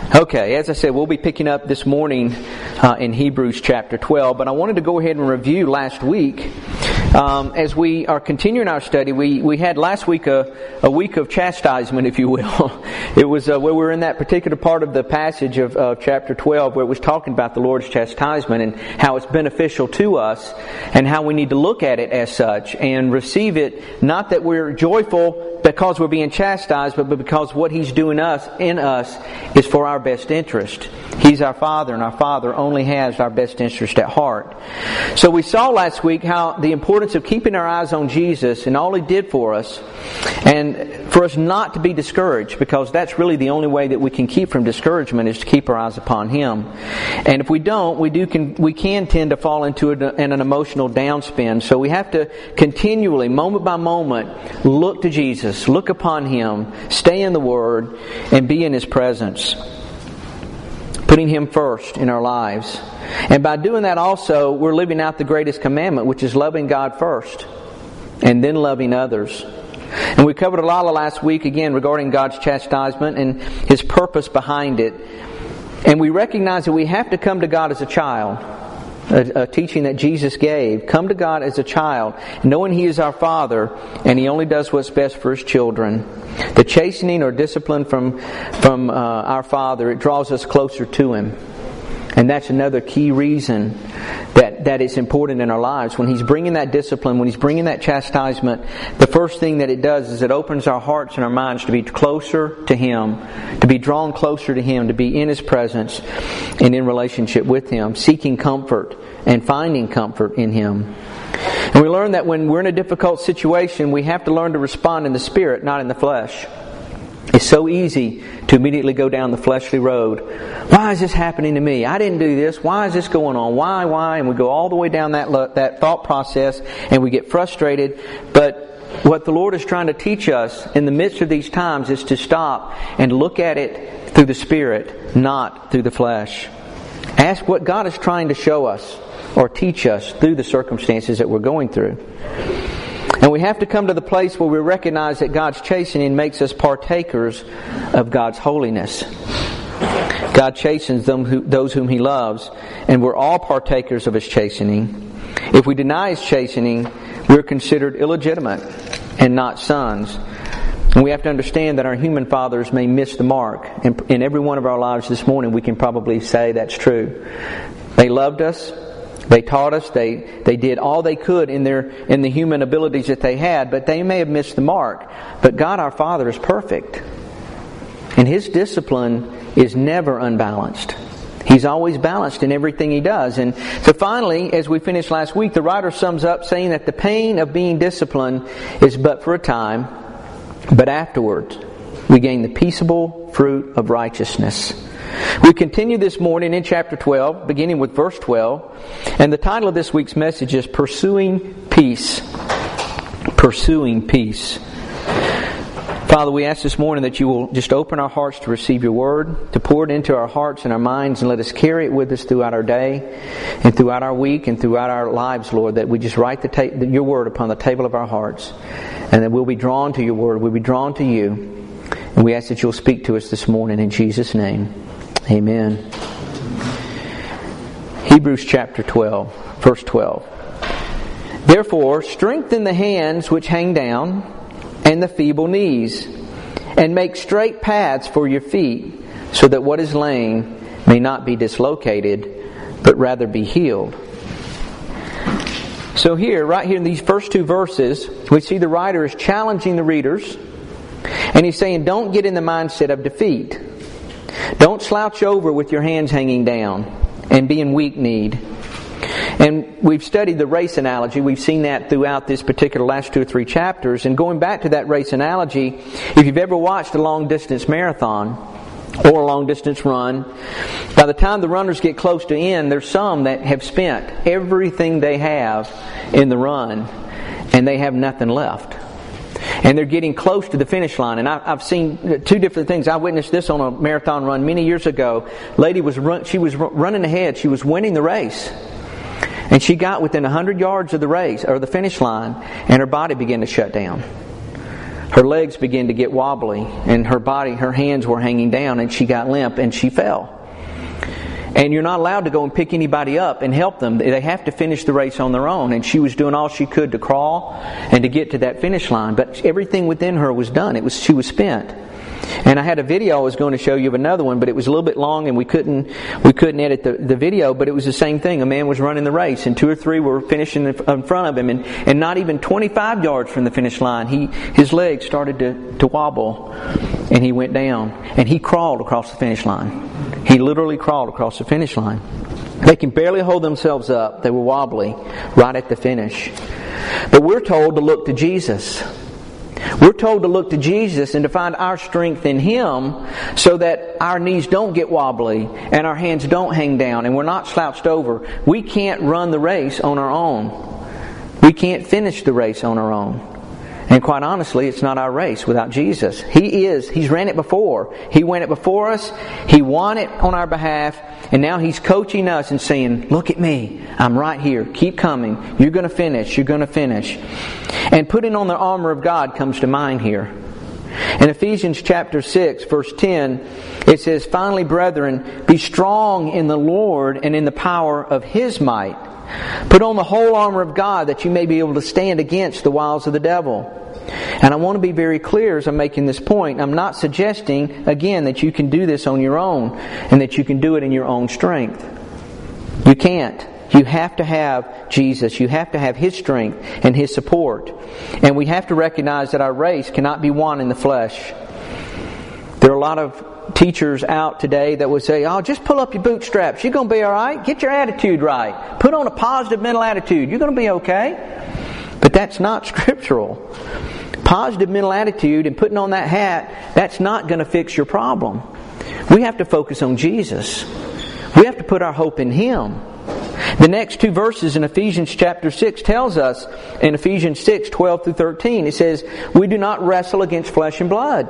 Okay, as I said, we'll be picking up this morning in Hebrews chapter 12, but I wanted to go ahead and review last week. As we are continuing our study, we had last week a week of chastisement, if you will. It was where we were in that particular part of the passage of chapter 12 where it was talking about the Lord's chastisement and how it's beneficial to us and how we need to look at it as such and receive it, not that we're joyful because we're being chastised, but because what He's doing in us is for our best interest. He's our Father, and our Father only has our best interest at heart. So we saw last week how the importance of keeping our eyes on Jesus and all He did for us, and for us not to be discouraged, because that's really the only way that we can keep from discouragement is to keep our eyes upon Him. And if we don't, we can tend to fall into an emotional downspin. So we have to continually, moment by moment, look to Jesus, look upon Him, stay in the Word, and be in His presence, putting Him first in our lives. And by doing that also, we're living out the greatest commandment, which is loving God first, and then loving others. And we covered a lot last week, again, regarding God's chastisement and His purpose behind it. And we recognize that we have to come to God as a child. A teaching that Jesus gave. Come to God as a child, knowing He is our Father, and He only does what's best for His children. The chastening or discipline from our Father, it draws us closer to Him. And that's another key reason that it's important in our lives. When He's bringing that discipline, when He's bringing that chastisement, the first thing that it does is it opens our hearts and our minds to be closer to Him, to be drawn closer to Him, to be in His presence and in relationship with Him, seeking comfort and finding comfort in Him. And we learn that when we're in a difficult situation, we have to learn to respond in the Spirit, not in the flesh. It's so easy to immediately go down the fleshly road. Why is this happening to me? I didn't do this. Why is this going on? Why? And we go all the way down that thought process and we get frustrated. But what the Lord is trying to teach us in the midst of these times is to stop and look at it through the Spirit, not through the flesh. Ask what God is trying to show us or teach us through the circumstances that we're going through. And we have to come to the place where we recognize that God's chastening makes us partakers of God's holiness. God chastens those whom He loves, and we're all partakers of His chastening. If we deny His chastening, we're considered illegitimate and not sons. And we have to understand that our human fathers may miss the mark. And in every one of our lives this morning, we can probably say that's true. They loved us. They taught us, they did all they could in the human abilities that they had, but they may have missed the mark. But God our Father is perfect. And His discipline is never unbalanced. He's always balanced in everything He does. And so finally, as we finished last week, the writer sums up saying that the pain of being disciplined is but for a time, but afterwards we gain the peaceable fruit of righteousness. We continue this morning in chapter 12, beginning with verse 12. And the title of this week's message is Pursuing Peace. Pursuing Peace. Father, we ask this morning that You will just open our hearts to receive Your Word, to pour it into our hearts and our minds, and let us carry it with us throughout our day, and throughout our week, and throughout our lives, Lord, that we just write Your Word upon the table of our hearts, and that we'll be drawn to Your Word, we'll be drawn to You. And we ask that You'll speak to us this morning in Jesus' name. Amen. Hebrews chapter 12, verse 12. Therefore, strengthen the hands which hang down, and the feeble knees, and make straight paths for your feet, so that what is lame may not be dislocated, but rather be healed. So right here in these first two verses, we see the writer is challenging the readers, and he's saying, don't get in the mindset of defeat. Don't slouch over with your hands hanging down and being weak-kneed. And we've studied the race analogy. We've seen that throughout this particular last 2 or 3 chapters. And going back to that race analogy, if you've ever watched a long-distance marathon or a long-distance run, by the time the runners get close to end, there's some that have spent everything they have in the run and they have nothing left. And they're getting close to the finish line. And I've seen 2 different things. I witnessed this on a marathon run many years ago. Lady was running ahead. She was winning the race. And she got within 100 yards of the race, or the finish line, and her body began to shut down. her legs began to get wobbly, and her hands were hanging down, and she got limp, and she fell. And you're not allowed to go and pick anybody up and help them. They have to finish the race on their own. And she was doing all she could to crawl and to get to that finish line. But everything within her was done. She was spent. And I had a video I was going to show you of another one, but it was a little bit long and we couldn't edit the video, but it was the same thing. A man was running the race and 2 or 3 were finishing in front of him, and not even 25 yards from the finish line, his legs started to wobble and he went down and he crawled across the finish line. He literally crawled across the finish line. They can barely hold themselves up. They were wobbly right at the finish. But we're told to look to Jesus. We're told to look to Jesus and to find our strength in Him so that our knees don't get wobbly and our hands don't hang down and we're not slouched over. We can't run the race on our own. We can't finish the race on our own. And quite honestly, it's not our race without Jesus. He's ran it before. He went it before us. He won it on our behalf. And now He's coaching us and saying, look at me. I'm right here. Keep coming. You're going to finish. You're going to finish. And putting on the armor of God comes to mind here. In Ephesians chapter 6, verse 10, it says, finally, brethren, be strong in the Lord and in the power of His might. Put on the whole armor of God that you may be able to stand against the wiles of the devil. And I want to be very clear as I'm making this point. I'm not suggesting, again, that you can do this on your own and that you can do it in your own strength. You can't. You have to have Jesus. You have to have His strength and His support. And we have to recognize that our race cannot be won in the flesh. There are a lot of teachers out today that would say, oh, just pull up your bootstraps. You're going to be all right. Get your attitude right. Put on a positive mental attitude. You're going to be okay. But that's not scriptural. Positive mental attitude and putting on that hat, that's not going to fix your problem. We have to focus on Jesus. We have to put our hope in Him. The next 2 verses in Ephesians chapter 6 tells us, in Ephesians 6, 12 through 13, it says, we do not wrestle against flesh and blood,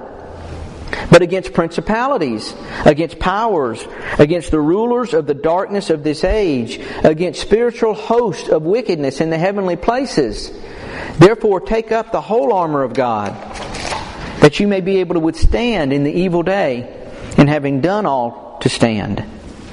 but against principalities, against powers, against the rulers of the darkness of this age, against spiritual hosts of wickedness in the heavenly places. Therefore take up the whole armor of God, that you may be able to withstand in the evil day, and having done all, to stand.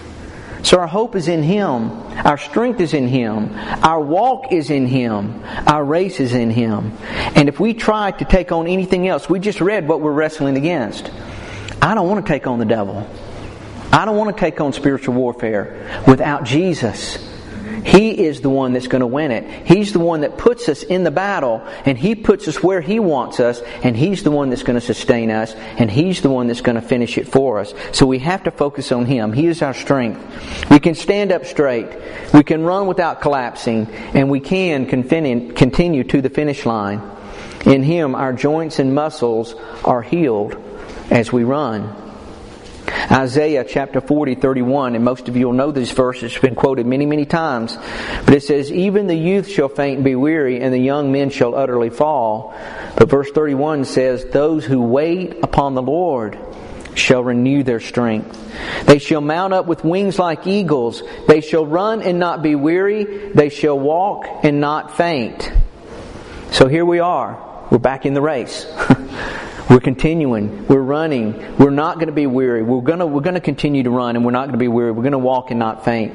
So our hope is in Him. Our strength is in Him. Our walk is in Him. Our race is in Him. And if we try to take on anything else, we just read what we're wrestling against. I don't want to take on the devil. I don't want to take on spiritual warfare without Jesus. He is the one that's going to win it. He's the one that puts us in the battle, and He puts us where He wants us, and He's the one that's going to sustain us, and He's the one that's going to finish it for us. So we have to focus on Him. He is our strength. We can stand up straight. We can run without collapsing, and we can continue to the finish line. In Him, our joints and muscles are healed as we run. Isaiah chapter 40, 31, and most of you will know this verse. It's been quoted many, many times. But it says, even the youth shall faint and be weary, and the young men shall utterly fall. But verse 31 says, those who wait upon the Lord shall renew their strength. They shall mount up with wings like eagles. They shall run and not be weary. They shall walk and not faint. So here we are. We're back in the race. We're continuing. We're running. We're not going to be weary. We're going to continue to run, and we're not going to be weary. We're going to walk and not faint.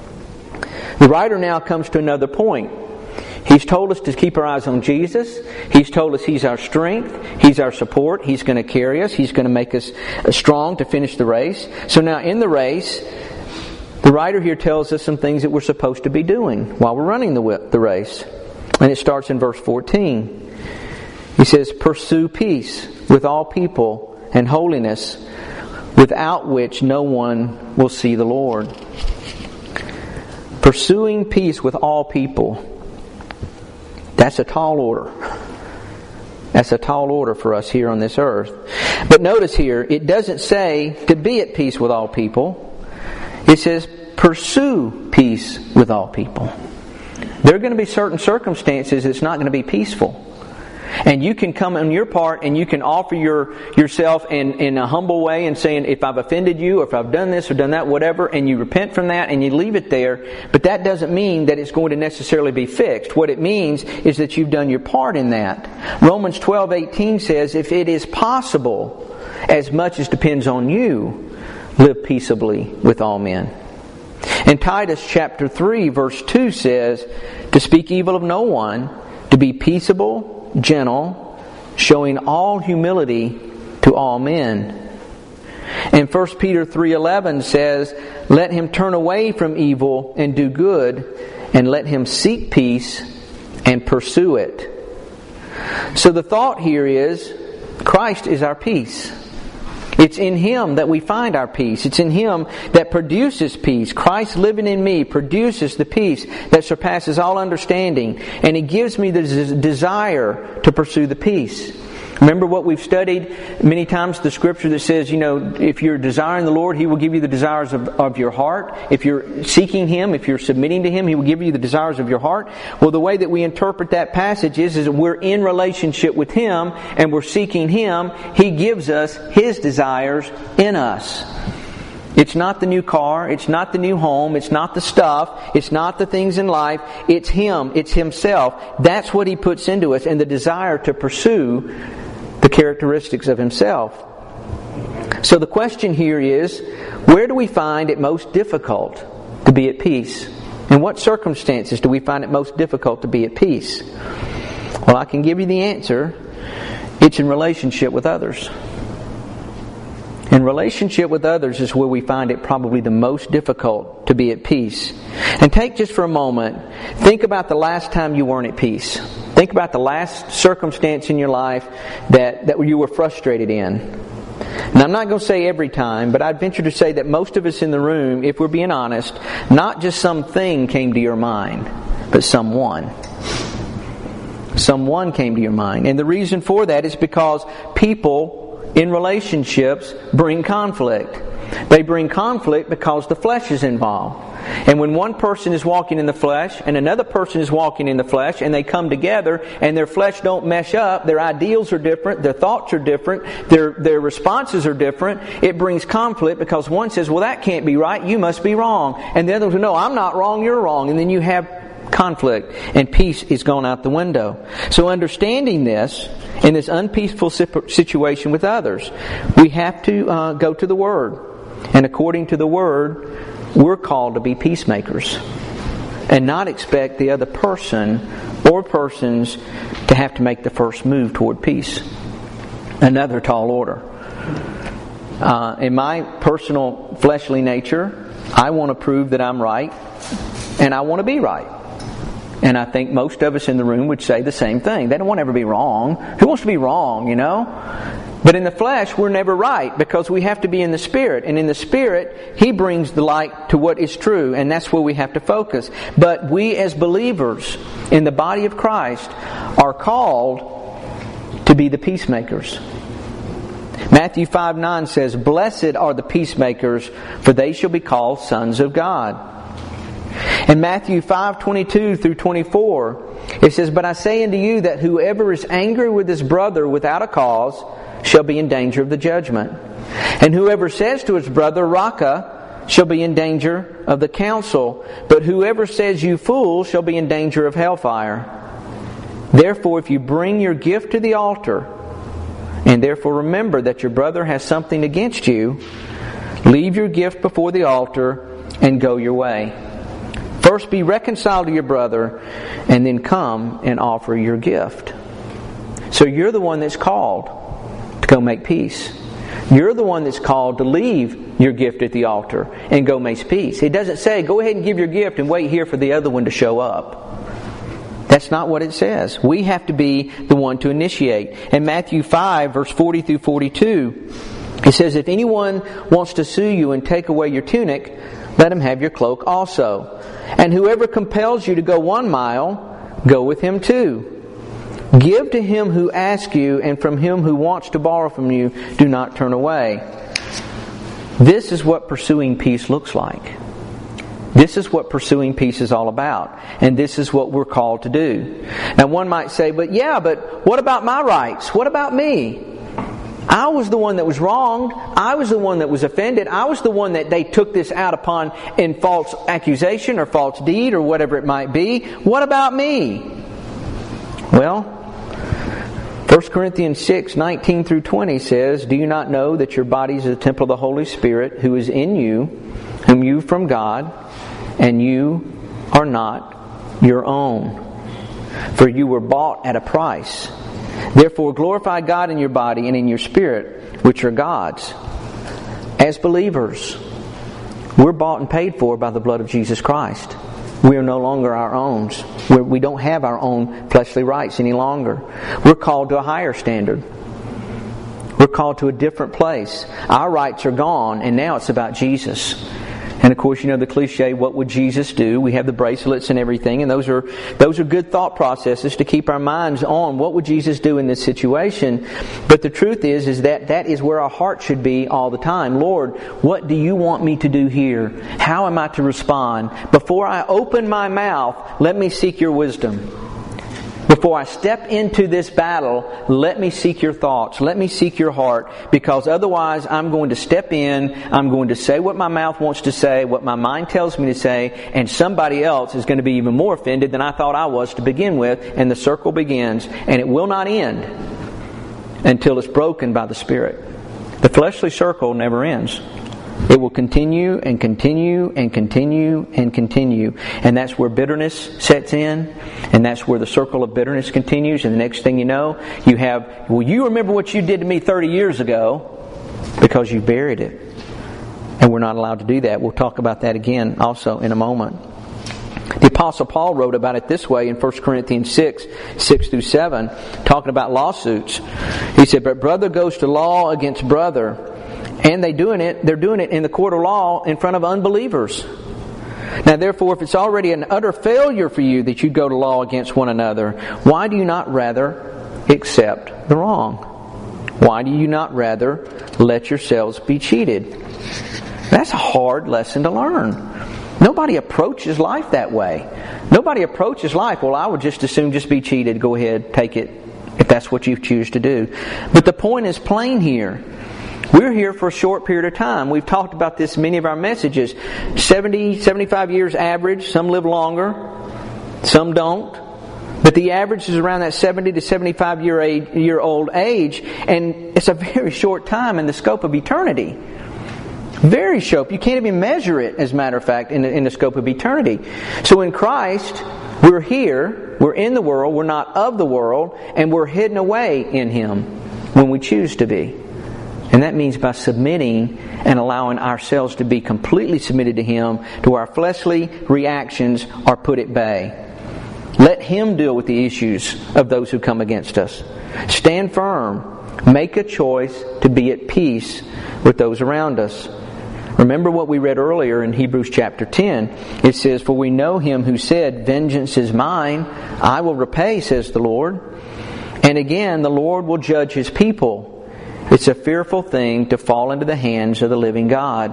The writer now comes to another point. He's told us to keep our eyes on Jesus. He's told us He's our strength. He's our support. He's going to carry us. He's going to make us strong to finish the race. So now in the race, the writer here tells us some things that we're supposed to be doing while we're running the race. And it starts in verse 14. He says, pursue peace with all people and holiness, without which no one will see the Lord. Pursuing peace with all people. That's a tall order. That's a tall order for us here on this earth. But notice here, it doesn't say to be at peace with all people. It says pursue peace with all people. There are going to be certain circumstances it's not going to be peaceful. And you can come on your part and you can offer yourself in a humble way and saying, if I've offended you, or if I've done this or done that, whatever, and you repent from that and you leave it there. But that doesn't mean that it's going to necessarily be fixed. What it means is that you've done your part in that. Romans 12:18 says, if it is possible, as much as depends on you, live peaceably with all men. And Titus chapter 3 verse 2 says, to speak evil of no one, to be peaceable, gentle, showing all humility to all men. And 1 Peter 3:11 says, let him turn away from evil and do good, and let him seek peace and pursue it. So the thought here is, Christ is our peace. It's in Him that we find our peace. It's in Him that produces peace. Christ living in me produces the peace that surpasses all understanding. And He gives me the desire to pursue the peace. Remember what we've studied many times, the scripture that says, if you're desiring the Lord, He will give you the desires of your heart. If you're seeking Him, if you're submitting to Him, He will give you the desires of your heart. Well, the way that we interpret that passage is that we're in relationship with Him and we're seeking Him. He gives us His desires in us. It's not the new car, it's not the new home, it's not the stuff, it's not the things in life, it's Him, it's Himself. That's what He puts into us, and the desire to pursue the characteristics of Himself. So the question here is, where do we find it most difficult to be at peace? In what circumstances do we find it most difficult to be at peace? Well, I can give you the answer. It's in relationship with others. In relationship with others is where we find it probably the most difficult to be at peace. And take just for a moment, think about the last time you weren't at peace. Think about the last circumstance in your life that you were frustrated in. And I'm not going to say every time, but I'd venture to say that most of us in the room, if we're being honest, not just something came to your mind, but someone. Someone came to your mind. And the reason for that is because people in relationships bring conflict. They bring conflict because the flesh is involved. And when one person is walking in the flesh and another person is walking in the flesh, and they come together and their flesh don't mesh up, their ideals are different, their thoughts are different, their responses are different, it brings conflict because one says, well, that can't be right, you must be wrong. And the other says, no, I'm not wrong, you're wrong. And then you have conflict, and peace is gone out the window. So understanding this, in this unpeaceful situation with others, we have to go to the Word. And according to the Word, we're called to be peacemakers and not expect the other person or persons to have to make the first move toward peace. Another tall order. In my personal fleshly nature, I want to prove that I'm right, and I want to be right. And I think most of us in the room would say the same thing. They don't want to ever be wrong. Who wants to be wrong, But in the flesh, we're never right because we have to be in the Spirit. And in the Spirit, He brings the light to what is true. And that's where we have to focus. But we as believers in the body of Christ are called to be the peacemakers. Matthew 5:9 says, blessed are the peacemakers, for they shall be called sons of God. In Matthew 5:22 through 24, it says, but I say unto you that whoever is angry with his brother without a cause shall be in danger of the judgment. And whoever says to his brother, Raca, shall be in danger of the council. But whoever says, you fool, shall be in danger of hellfire. Therefore, if you bring your gift to the altar, and therefore remember that your brother has something against you, leave your gift before the altar and go your way. First be reconciled to your brother, and then come and offer your gift. So you're the one that's called to go make peace. You're the one that's called to leave your gift at the altar and go make peace. It doesn't say, go ahead and give your gift and wait here for the other one to show up. That's not what it says. We have to be the one to initiate. In Matthew 5, verse 40 through 42, it says, if anyone wants to sue you and take away your tunic, let him have your cloak also. And whoever compels you to go 1 mile, go with him 2. Give to him who asks you, and from him who wants to borrow from you, do not turn away. This is what pursuing peace looks like. This is what pursuing peace is all about. And this is what we're called to do. Now one might say, but what about my rights? What about me? I was the one that was wronged. I was the one that was offended. I was the one that they took this out upon in false accusation or false deed or whatever it might be. What about me? Well, 1 Corinthians 6, 19 through 20 says, "Do you not know that your body is a temple of the Holy Spirit who is in you, whom you from God, and you are not your own? For you were bought at a price. Therefore glorify God in your body and in your spirit, which are God's." As believers, we're bought and paid for by the blood of Jesus Christ. We are no longer our own. We don't have our own fleshly rights any longer. We're called to a higher standard. We're called to a different place. Our rights are gone, and now it's about Jesus. And of course, you know the cliche, what would Jesus do? We have the bracelets and everything, and those are good thought processes to keep our minds on what would Jesus do in this situation. But the truth is that is where our heart should be all the time. Lord, what do you want me to do here? How am I to respond? Before I open my mouth, let me seek your wisdom. Before I step into this battle, let me seek your thoughts. Let me seek your heart. Because otherwise, I'm going to step in. I'm going to say what my mouth wants to say, what my mind tells me to say, and somebody else is going to be even more offended than I thought I was to begin with. And the circle begins. And it will not end until it's broken by the Spirit. The fleshly circle never ends. It will continue and continue and continue and continue. And that's where bitterness sets in. And that's where the circle of bitterness continues. And the next thing you know, you have, well, you remember what you did to me 30 years ago, because you buried it. And we're not allowed to do that. We'll talk about that again also in a moment. The Apostle Paul wrote about it this way in 1 Corinthians 6 through 7, talking about lawsuits. He said, "But brother goes to law against brother. And they're doing it in the court of law in front of unbelievers. Now therefore, if it's already an utter failure for you that you go to law against one another, why do you not rather accept the wrong? Why do you not rather let yourselves be cheated?" That's a hard lesson to learn. Nobody approaches life that way. Nobody approaches life, well, I would just as soon just be cheated. Go ahead, take it, if that's what you choose to do. But the point is plain here. We're here for a short period of time. We've talked about this in many of our messages. 70, 75 years average. Some live longer. Some don't. But the average is around that 70 to 75 year old age. And it's a very short time in the scope of eternity. Very short. You can't even measure it, as a matter of fact, in the scope of eternity. So in Christ, we're here. We're in the world. We're not of the world. And we're hidden away in Him when we choose to be. And that means by submitting and allowing ourselves to be completely submitted to Him, to where our fleshly reactions are put at bay. Let Him deal with the issues of those who come against us. Stand firm. Make a choice to be at peace with those around us. Remember what we read earlier in Hebrews chapter 10. It says, "For we know Him who said, 'Vengeance is mine, I will repay,' says the Lord. And again, the Lord will judge His people. It's a fearful thing to fall into the hands of the living God."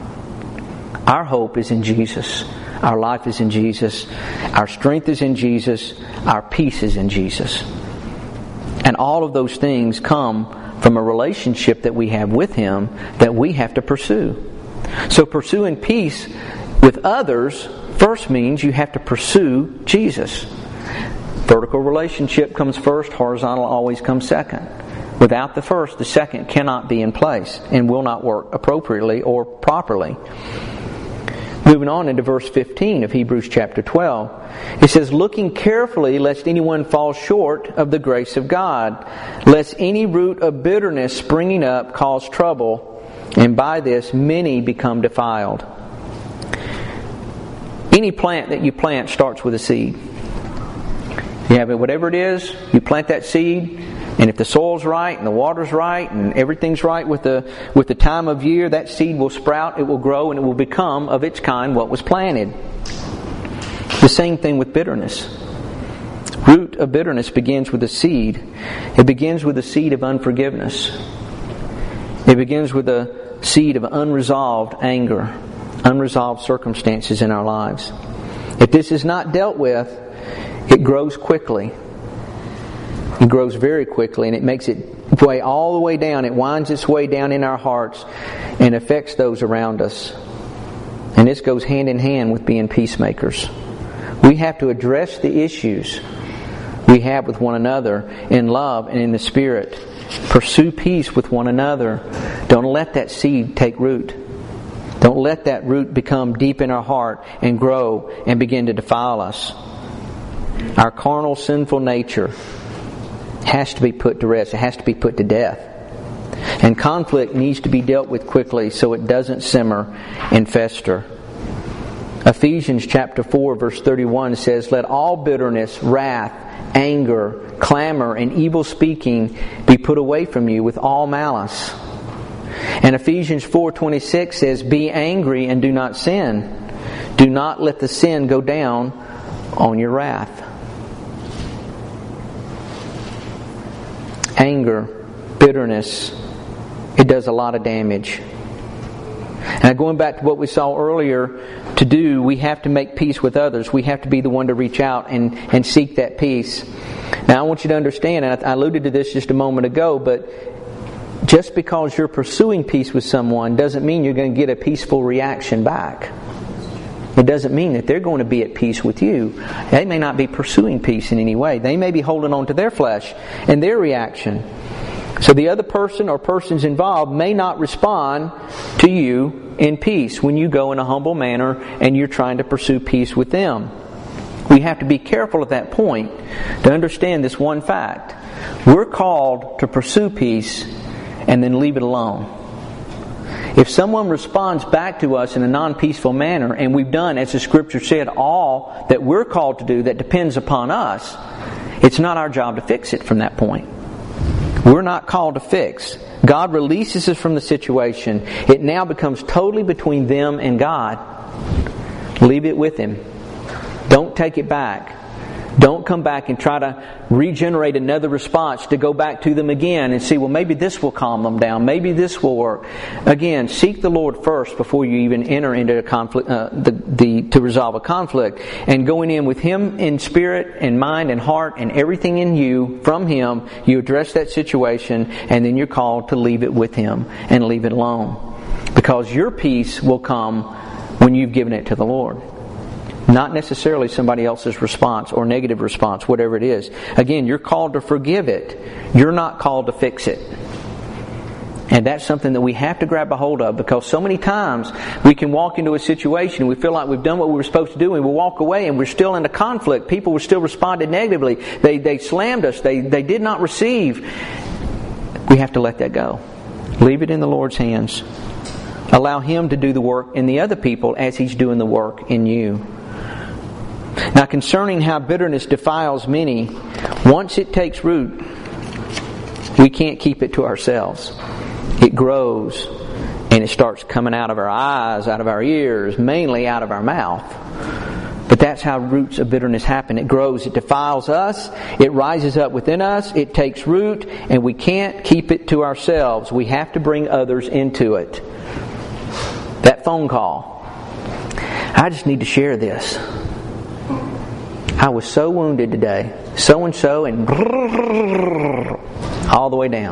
Our hope is in Jesus. Our life is in Jesus. Our strength is in Jesus. Our peace is in Jesus. And all of those things come from a relationship that we have with Him that we have to pursue. So pursuing peace with others first means you have to pursue Jesus. Vertical relationship comes first. Horizontal always comes second. Without the first, the second cannot be in place and will not work appropriately or properly. Moving on into verse 15 of Hebrews chapter 12. It says, "Looking carefully lest anyone fall short of the grace of God, lest any root of bitterness springing up cause trouble, and by this many become defiled." Any plant that you plant starts with a seed. You have it, whatever it is, you plant that seed. And if the soil's right and the water's right and everything's right with the time of year, that seed will sprout, it will grow, and it will become of its kind what was planted. The same thing with bitterness. Root of bitterness begins with a seed. It begins with a seed of unforgiveness. It begins with a seed of unresolved anger. unresolved circumstances in our lives. If this is not dealt with, it grows quickly. It grows very quickly, and it makes its way all the way down. It winds its way down in our hearts and affects those around us. And this goes hand in hand with being peacemakers. We have to address the issues we have with one another in love and in the Spirit. Pursue peace with one another. Don't let that seed take root. Don't let that root become deep in our heart and grow and begin to defile us. Our carnal, sinful nature has to be put to rest. It has to be put to death. And conflict needs to be dealt with quickly so it doesn't simmer and fester. Ephesians chapter 4 verse 31 says, "Let all bitterness, wrath, anger, clamor, and evil speaking be put away from you with all malice." And Ephesians 4:26 says, "Be angry and do not sin. Do not let the sin go down on your wrath." Anger, bitterness, it does a lot of damage. Now, going back to what we saw earlier, to do, we have to make peace with others. We have to be the one to reach out and seek that peace. Now, I want you to understand, and I alluded to this just a moment ago, but just because you're pursuing peace with someone doesn't mean you're going to get a peaceful reaction back. It doesn't mean that they're going to be at peace with you. They may not be pursuing peace in any way. They may be holding on to their flesh and their reaction. So the other person or persons involved may not respond to you in peace when you go in a humble manner and you're trying to pursue peace with them. We have to be careful at that point to understand this one fact. We're called to pursue peace and then leave it alone. If someone responds back to us in a non-peaceful manner, and we've done, as the Scripture said, all that we're called to do that depends upon us, it's not our job to fix it from that point. We're not called to fix. God releases us from the situation. It now becomes totally between them and God. Leave it with Him. Don't take it back. Don't come back and try to regenerate another response to go back to them again and see, well, maybe this will calm them down. Maybe this will work. Again, seek the Lord first before you even enter into a conflict, to resolve a conflict. And going in with Him in spirit and mind and heart and everything in you from Him, you address that situation, and then you're called to leave it with Him and leave it alone. Because your peace will come when you've given it to the Lord. Not necessarily somebody else's response or negative response, whatever it is. Again, you're called to forgive it. You're not called to fix it. And that's something that we have to grab a hold of, because so many times we can walk into a situation and we feel like we've done what we were supposed to do, and we walk away and we're still in a conflict. People were still responded negatively. They slammed us. They did not receive. We have to let that go. Leave it in the Lord's hands. Allow Him to do the work in the other people as He's doing the work in you. Now, concerning how bitterness defiles many, once it takes root, we can't keep it to ourselves. It grows and it starts coming out of our eyes, out of our ears, mainly out of our mouth. But that's how roots of bitterness happen. It grows, it defiles us, it rises up within us, it takes root, and we can't keep it to ourselves. We have to bring others into it. That phone call. I just need to share this. I was so wounded today. So-and-so, and all the way down.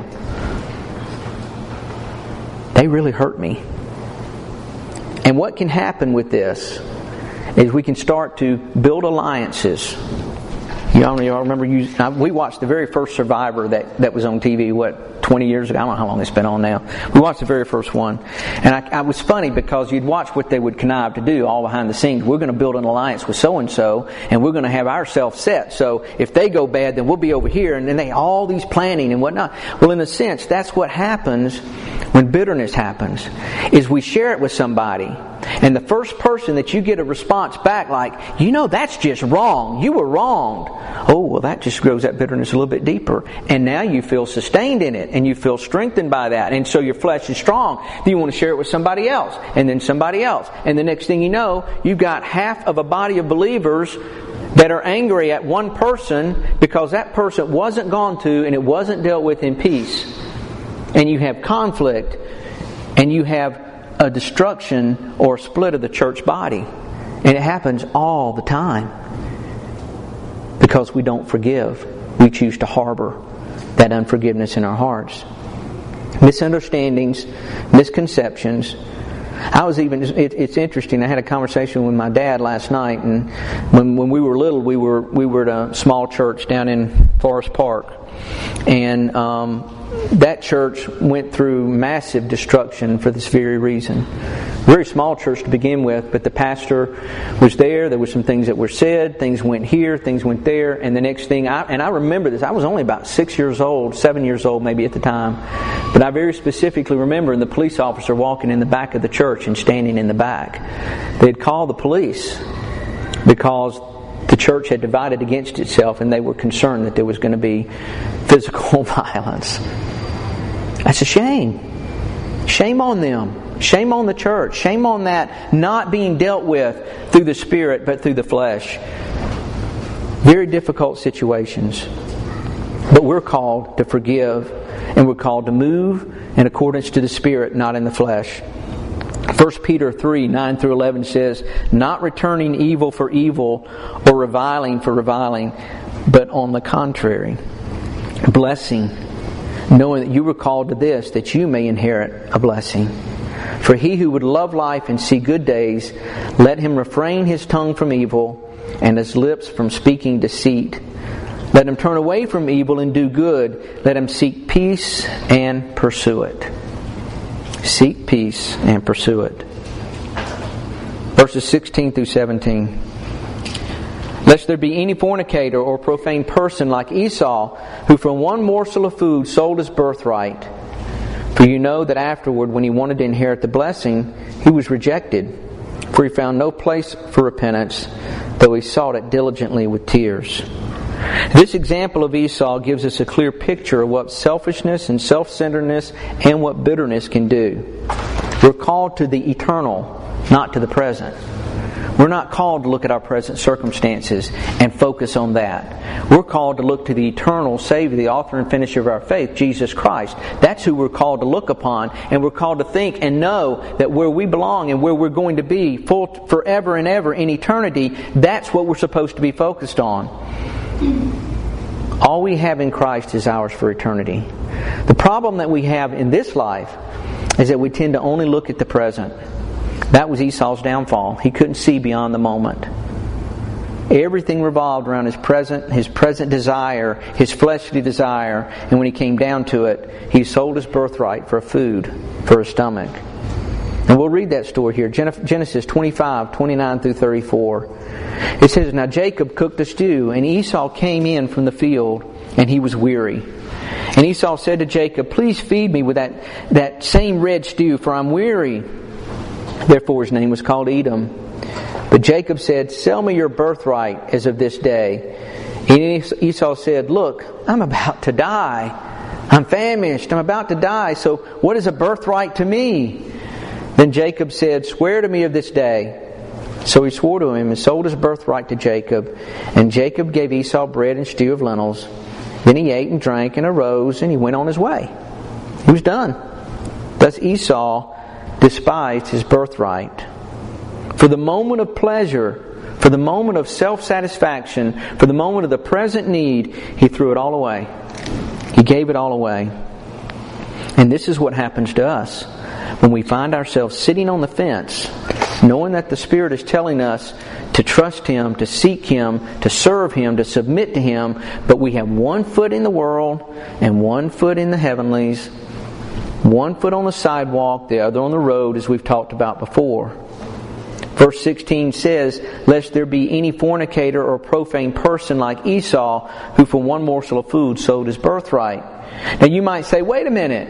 They really hurt me. And what can happen with this is we can start to build alliances. Y'all remember, we watched the very first Survivor that was on TV, 20 years ago? I don't know how long it's been on now. We watched the very first one. And I was funny because you'd watch what they would connive to do all behind the scenes. We're going to build an alliance with so-and-so, and we're going to have ourselves set. So if they go bad, then we'll be over here. And then all these planning and whatnot. Well, in a sense, that's what happens when bitterness happens, is we share it with somebody. And the first person that you get a response back like, that's just wrong. You were wronged. Oh, well, that just grows that bitterness a little bit deeper. And now you feel sustained in it. And you feel strengthened by that. And so your flesh is strong. Then you want to share it with somebody else. And then somebody else. And the next thing you know, you've got half of a body of believers that are angry at one person because that person wasn't gone to and it wasn't dealt with in peace. And you have conflict. And you have a destruction or a split of the church body. And it happens all the time. Because we don't forgive. We choose to harbor that unforgiveness in our hearts. Misunderstandings, misconceptions. It's interesting. I had a conversation with my dad last night, and when we were little, we were at a small church down in Forest Park, and that church went through massive destruction for this very reason. Very small church to begin with, but the pastor was there. There were some things that were said. Things went here, things went there, and the next thing, I remember this. I was only about 7 years old maybe at the time, but I very specifically remember the police officer walking in the back of the church and standing in the back. They had called the police because the church had divided against itself, and they were concerned that there was going to be physical violence. That's a shame. Shame on them. Shame on the church. Shame on that not being dealt with through the Spirit but through the flesh. Very difficult situations. But we're called to forgive, and we're called to move in accordance to the Spirit, not in the flesh. 1 Peter 3, 9 through 11 says, not returning evil for evil or reviling for reviling, but on the contrary, blessing, knowing that you were called to this, that you may inherit a blessing. For he who would love life and see good days, let him refrain his tongue from evil and his lips from speaking deceit. Let him turn away from evil and do good. Let him seek peace and pursue it. Seek peace and pursue it. Verses 16 through 17. Lest there be any fornicator or profane person like Esau, who from one morsel of food sold his birthright. For you know that afterward, when he wanted to inherit the blessing, he was rejected. For he found no place for repentance, though he sought it diligently with tears. This example of Esau gives us a clear picture of what selfishness and self-centeredness and what bitterness can do. We're called to the eternal, not to the present. We're not called to look at our present circumstances and focus on that. We're called to look to the eternal Savior, the author and finisher of our faith, Jesus Christ. That's who we're called to look upon, and we're called to think and know that where we belong and where we're going to be full forever and ever in eternity, that's what we're supposed to be focused on. All we have in Christ is ours for eternity. The problem that we have in this life is that we tend to only look at the present. That was Esau's downfall. He couldn't see beyond the moment. Everything revolved around his present desire, his fleshly desire, and when he came down to it, he sold his birthright for food, for his stomach. And we'll read that story here, Genesis 25, 29 through 34. It says, Now Jacob cooked a stew, and Esau came in from the field, and he was weary. And Esau said to Jacob, Please feed me with that same red stew, for I'm weary. Therefore his name was called Edom. But Jacob said, Sell me your birthright as of this day. And Esau said, Look, I'm about to die. I'm famished. I'm about to die. So what is a birthright to me? Then Jacob said, Swear to me of this day. So he swore to him and sold his birthright to Jacob. And Jacob gave Esau bread and stew of lentils. Then he ate and drank and arose, and he went on his way. He was done. Thus Esau despised his birthright. For the moment of pleasure, for the moment of self-satisfaction, for the moment of the present need, he threw it all away. He gave it all away. And this is what happens to us when we find ourselves sitting on the fence, knowing that the Spirit is telling us to trust Him, to seek Him, to serve Him, to submit to Him, but we have one foot in the world and one foot in the heavenlies, one foot on the sidewalk, the other on the road, as we've talked about before. Verse 16 says, Lest there be any fornicator or profane person like Esau, who for one morsel of food sold his birthright. Now you might say, wait a minute.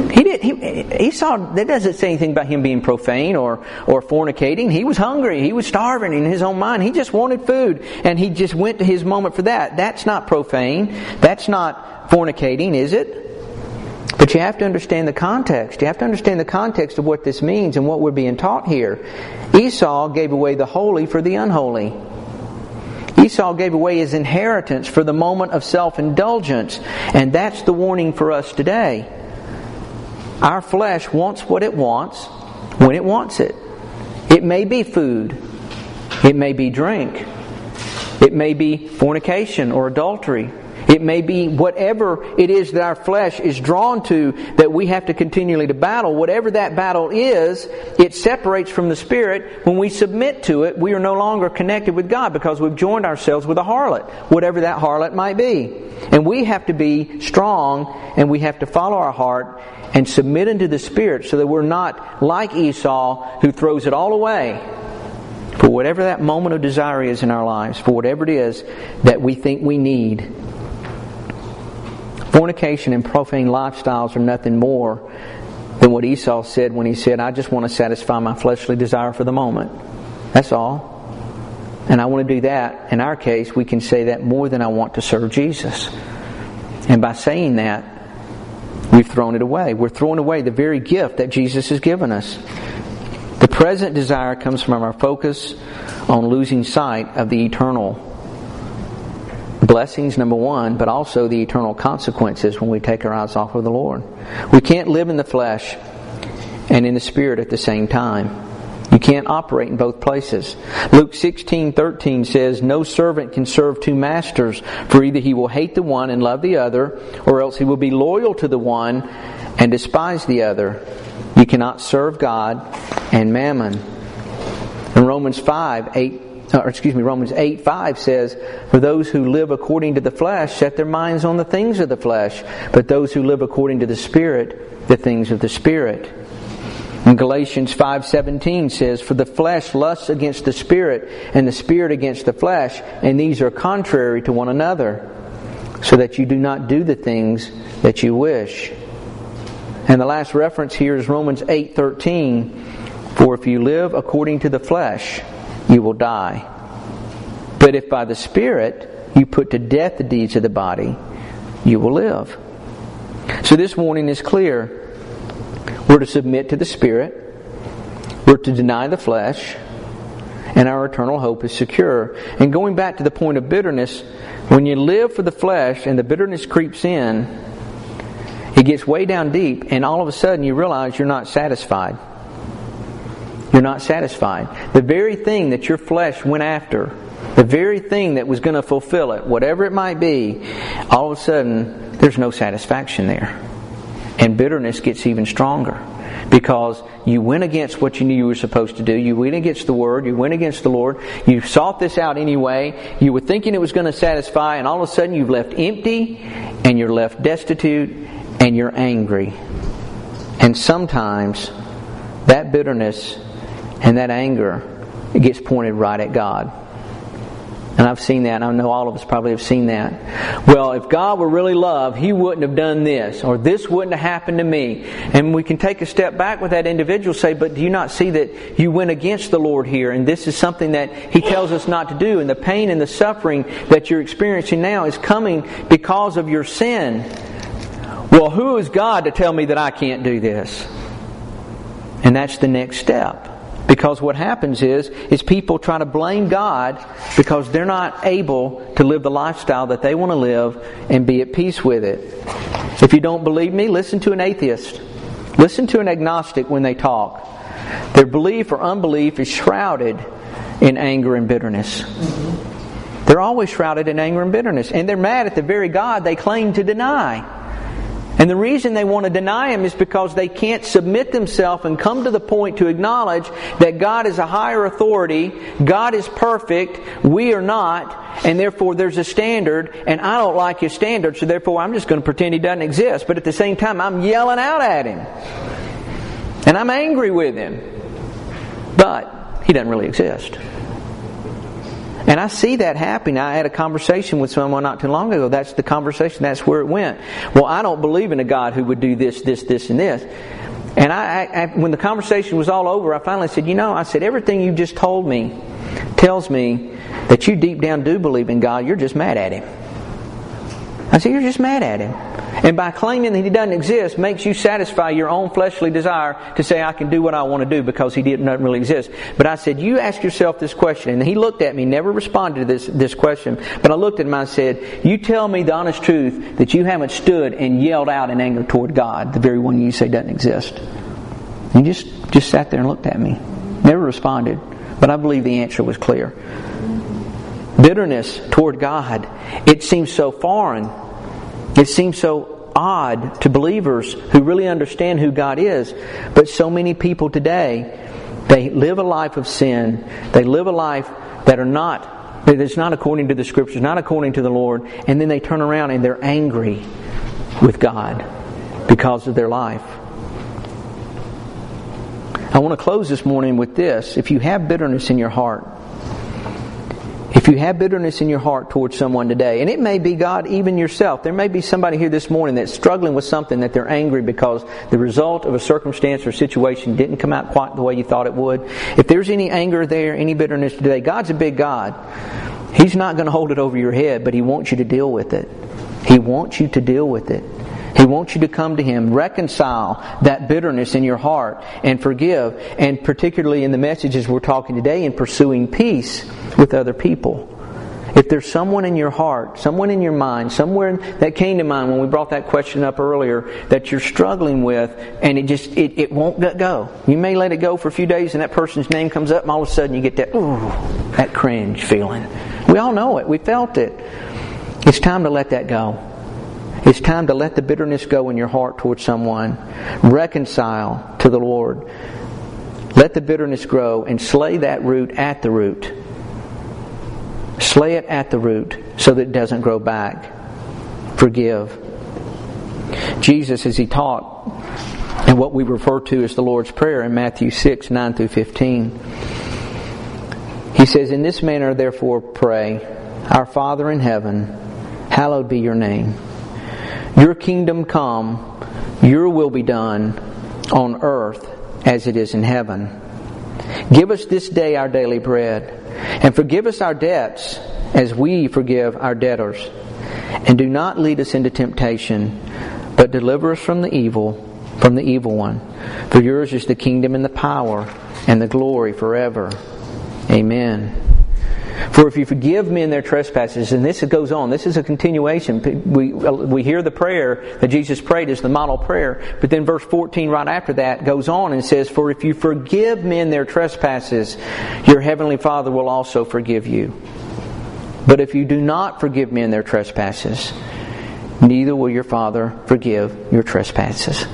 Esau, that doesn't say anything about him being profane or fornicating. He was hungry. He was starving in his own mind. He just wanted food. And he just went to his moment for that. That's not profane. That's not fornicating, is it? But you have to understand the context. You have to understand the context of what this means and what we're being taught here. Esau gave away the holy for the unholy. Esau gave away his inheritance for the moment of self-indulgence. And that's the warning for us today. Our flesh wants what it wants. when it wants it. It may be food. It may be drink. It may be fornication or adultery. It may be whatever it is that our flesh is drawn to that we have to continually to battle. Whatever that battle is, it separates from the Spirit. When we submit to it, we are no longer connected with God because we've joined ourselves with a harlot, whatever that harlot might be. And we have to be strong and we have to follow our heart and submit unto the Spirit so that we're not like Esau who throws it all away for whatever that moment of desire is in our lives, for whatever it is that we think we need. Fornication and profane lifestyles are nothing more than what Esau said when he said, I just want to satisfy my fleshly desire for the moment. That's all. And I want to do that. In our case, we can say that more than I want to serve Jesus. And by saying that, we've thrown it away. We're throwing away the very gift that Jesus has given us. The present desire comes from our focus on losing sight of the eternal blessings, number one, but also the eternal consequences when we take our eyes off of the Lord. We can't live in the flesh and in the Spirit at the same time. You can't operate in both places. Luke 16:13 says, no servant can serve two masters, for either he will hate the one and love the other, or else he will be loyal to the one and despise the other. You cannot serve God and mammon. In Romans 8:5 says, for those who live according to the flesh set their minds on the things of the flesh, but those who live according to the Spirit, the things of the Spirit. And Galatians 5:17 says, for the flesh lusts against the Spirit, and the Spirit against the flesh, and these are contrary to one another, so that you do not do the things that you wish. And the last reference here is Romans 8:13, for if you live according to the flesh, you will die. But if by the Spirit you put to death the deeds of the body, you will live. So this warning is clear. We're to submit to the Spirit. We're to deny the flesh. And our eternal hope is secure. And going back to the point of bitterness, when you live for the flesh and the bitterness creeps in, it gets way down deep, and all of a sudden you realize you're not satisfied. You're not satisfied. The very thing that your flesh went after, the very thing that was going to fulfill it, whatever it might be, all of a sudden there's no satisfaction there. And bitterness gets even stronger because you went against what you knew you were supposed to do. You went against the Word. You went against the Lord. You sought this out anyway. You were thinking it was going to satisfy, and all of a sudden you've left empty, and you're left destitute, and you're angry. And sometimes that bitterness and that anger, it gets pointed right at God. And I've seen that, and I know all of us probably have seen that. Well, if God were really love, He wouldn't have done this, or this wouldn't have happened to me. And we can take a step back with that individual and say, but do you not see that you went against the Lord here, and this is something that He tells us not to do, and the pain and the suffering that you're experiencing now is coming because of your sin. Well, who is God to tell me that I can't do this? And that's the next step. Because what happens is people try to blame God because they're not able to live the lifestyle that they want to live and be at peace with it. If you don't believe me, listen to an atheist. Listen to an agnostic when they talk. Their belief or unbelief is shrouded in anger and bitterness. They're always shrouded in anger and bitterness. And they're mad at the very God they claim to deny. And the reason they want to deny Him is because they can't submit themselves and come to the point to acknowledge that God is a higher authority, God is perfect, we are not, and therefore there's a standard, and I don't like His standard, so therefore I'm just going to pretend He doesn't exist. But at the same time, I'm yelling out at Him. And I'm angry with Him. But He doesn't really exist. And I see that happening. I had a conversation with someone not too long ago. That's the conversation. That's where it went. Well, I don't believe in a God who would do this, this, this, and this. And I when the conversation was all over, I finally said, I said, everything you just told me tells me that you deep down do believe in God. You're just mad at Him. I said, you're just mad at Him. And by claiming that He doesn't exist makes you satisfy your own fleshly desire to say, I can do what I want to do because He doesn't really exist. But I said, you ask yourself this question. And he looked at me, never responded to this question. But I looked at him and I said, you tell me the honest truth that you haven't stood and yelled out in anger toward God, the very one you say doesn't exist. He just sat there and looked at me. Never responded. But I believe the answer was clear. Bitterness toward God, it seems so foreign. It seems so odd to believers who really understand who God is. But so many people today, they live a life of sin. They live a life that is not according to the Scriptures, not according to the Lord. And then they turn around and they're angry with God because of their life. I want to close this morning with this. If you have bitterness in your heart, if you have bitterness in your heart towards someone today, and it may be God, even yourself. There may be somebody here this morning that's struggling with something that they're angry because the result of a circumstance or situation didn't come out quite the way you thought it would. If there's any anger there, any bitterness today, God's a big God. He's not going to hold it over your head, but He wants you to deal with it. He wants you to deal with it. He wants you to come to Him, reconcile that bitterness in your heart, and forgive. And particularly in the messages we're talking today, in pursuing peace with other people. If there's someone in your heart, someone in your mind, somewhere that came to mind when we brought that question up earlier, that you're struggling with, and it won't let go. You may let it go for a few days, and that person's name comes up, and all of a sudden you get that cringe feeling. We all know it. We felt it. It's time to let that go. It's time to let the bitterness go in your heart towards someone. Reconcile to the Lord. Let the bitterness grow and slay that root at the root. Slay it at the root so that it doesn't grow back. Forgive. Jesus, as He taught in what we refer to as the Lord's Prayer in Matthew 6, 9 through 15, He says, "In this manner therefore pray, Our Father in heaven, hallowed be your name. Your kingdom come, your will be done on earth as it is in heaven. Give us this day our daily bread, and forgive us our debts as we forgive our debtors. And do not lead us into temptation, but deliver us from the evil one. For yours is the kingdom and the power and the glory forever. Amen. For if you forgive men their trespasses," and this goes on, this is a continuation. We hear the prayer that Jesus prayed as the model prayer, but then verse 14 right after that goes on and says, "For if you forgive men their trespasses, your heavenly Father will also forgive you. But if you do not forgive men their trespasses, neither will your Father forgive your trespasses."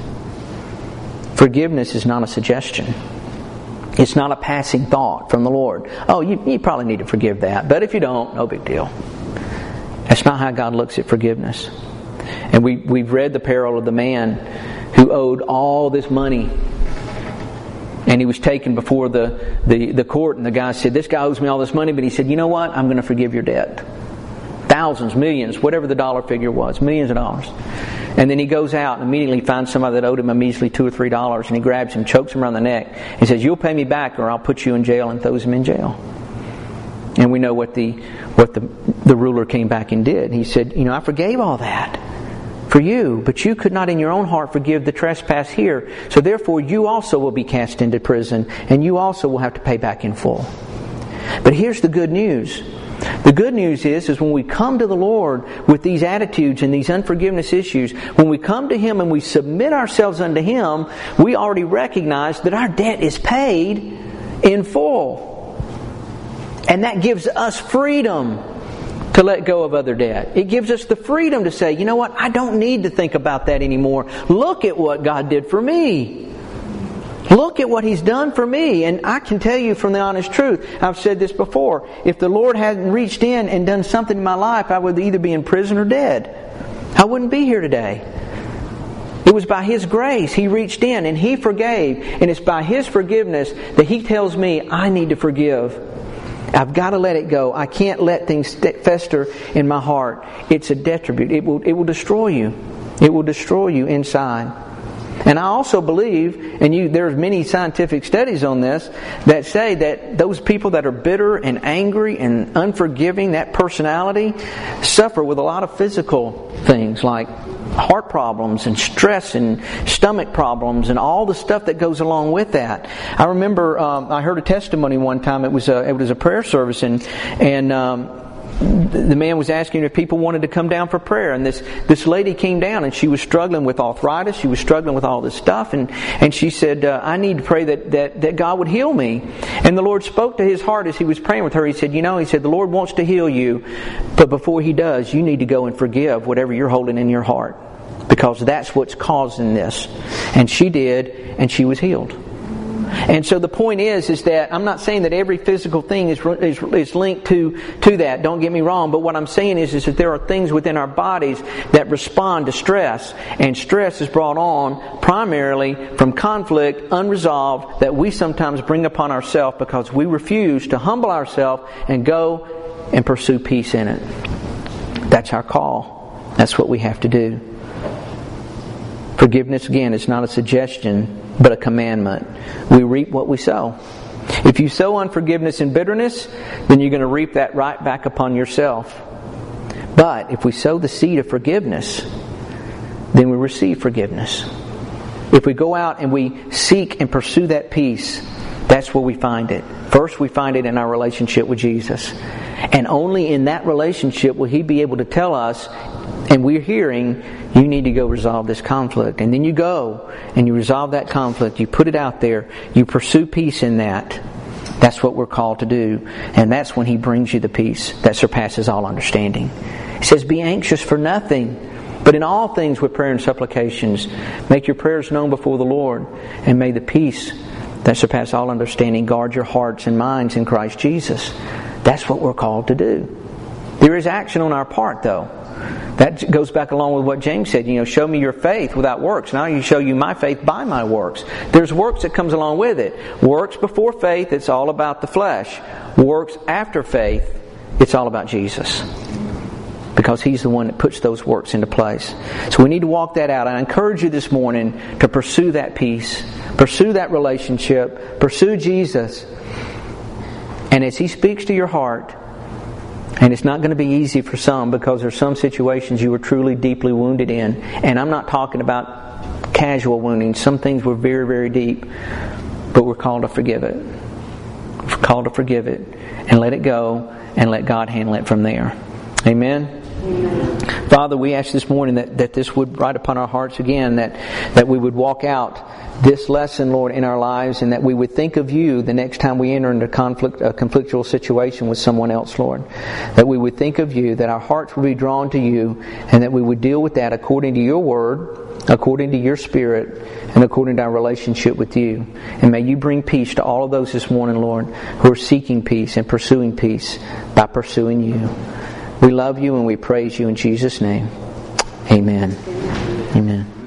Forgiveness is not a suggestion. It's not a passing thought from the Lord. Oh, you probably need to forgive that. But if you don't, no big deal. That's not how God looks at forgiveness. And we've read the parable of the man who owed all this money. And he was taken before the court, and the guy said, "This guy owes me all this money." But he said, "You know what? I'm going to forgive your debt." Thousands, millions, whatever the dollar figure was. Millions of dollars. And then he goes out and immediately finds somebody that owed him a measly $2 or $3, and he grabs him, chokes him around the neck, and says, "You'll pay me back or I'll put you in jail," and throws him in jail. And we know what the ruler came back and did. He said, "I forgave all that for you, but you could not in your own heart forgive the trespass here. So therefore you also will be cast into prison, and you also will have to pay back in full." But here's the good news. The good news is when we come to the Lord with these attitudes and these unforgiveness issues, when we come to Him and we submit ourselves unto Him, we already recognize that our debt is paid in full. And that gives us freedom to let go of other debt. It gives us the freedom to say, "You know what? I don't need to think about that anymore. Look at what God did for me. Look at what He's done for me." And I can tell you from the honest truth, I've said this before, if the Lord hadn't reached in and done something in my life, I would either be in prison or dead. I wouldn't be here today. It was by His grace He reached in and He forgave. And it's by His forgiveness that He tells me I need to forgive. I've got to let it go. I can't let things fester in my heart. It's a detriment. It will destroy you. It will destroy you inside. And I also believe, and there's many scientific studies on this, that say that those people that are bitter and angry and unforgiving, that personality, suffer with a lot of physical things like heart problems and stress and stomach problems and all the stuff that goes along with that. I remember I heard a testimony one time. It was a prayer service, and the man was asking if people wanted to come down for prayer, and this lady came down, and she was struggling with arthritis. She was struggling with all this stuff, and she said, I need to pray that God would heal me. And the Lord spoke to his heart as he was praying with her. He said, the Lord wants to heal you, but before He does, you need to go and forgive whatever you're holding in your heart, because that's what's causing this. And she did, and she was healed. And so the point is that I'm not saying that every physical thing is linked to that. Don't get me wrong. But what I'm saying is that there are things within our bodies that respond to stress. And stress is brought on primarily from conflict, unresolved, that we sometimes bring upon ourselves because we refuse to humble ourselves and go and pursue peace in it. That's our call. That's what we have to do. Forgiveness, again, is not a suggestion, but a commandment. We reap what we sow. If you sow unforgiveness and bitterness, then you're going to reap that right back upon yourself. But if we sow the seed of forgiveness, then we receive forgiveness. If we go out and we seek and pursue that peace, that's where we find it. First, we find it in our relationship with Jesus. And only in that relationship will He be able to tell us, and we're hearing, you need to go resolve this conflict. And then you go and you resolve that conflict. You put it out there. You pursue peace in that. That's what we're called to do. And that's when He brings you the peace that surpasses all understanding. He says, be anxious for nothing, but in all things with prayer and supplications, make your prayers known before the Lord, and may the peace that surpasses all understanding guard your hearts and minds in Christ Jesus. That's what we're called to do. There is action on our part, though. That goes back along with what James said. Show me your faith without works. Now you show you my faith by my works. There's works that comes along with it. Works before faith, it's all about the flesh. Works after faith, it's all about Jesus. Because He's the one that puts those works into place. So we need to walk that out. I encourage you this morning to pursue that peace. Pursue that relationship. Pursue Jesus. And as He speaks to your heart, and it's not going to be easy for some, because there's some situations you were truly deeply wounded in. And I'm not talking about casual wounding. Some things were very, very deep. But we're called to forgive it. We're called to forgive it and let it go and let God handle it from there. Amen? Amen. Father, we ask this morning that this would write upon our hearts again, that we would walk out this lesson, Lord, in our lives, and that we would think of You the next time we enter into a conflictual situation with someone else, Lord. That we would think of You, that our hearts would be drawn to You, and that we would deal with that according to Your Word, according to Your Spirit, and according to our relationship with You. And may You bring peace to all of those this morning, Lord, who are seeking peace and pursuing peace by pursuing You. We love You and we praise You in Jesus' name. Amen. Amen.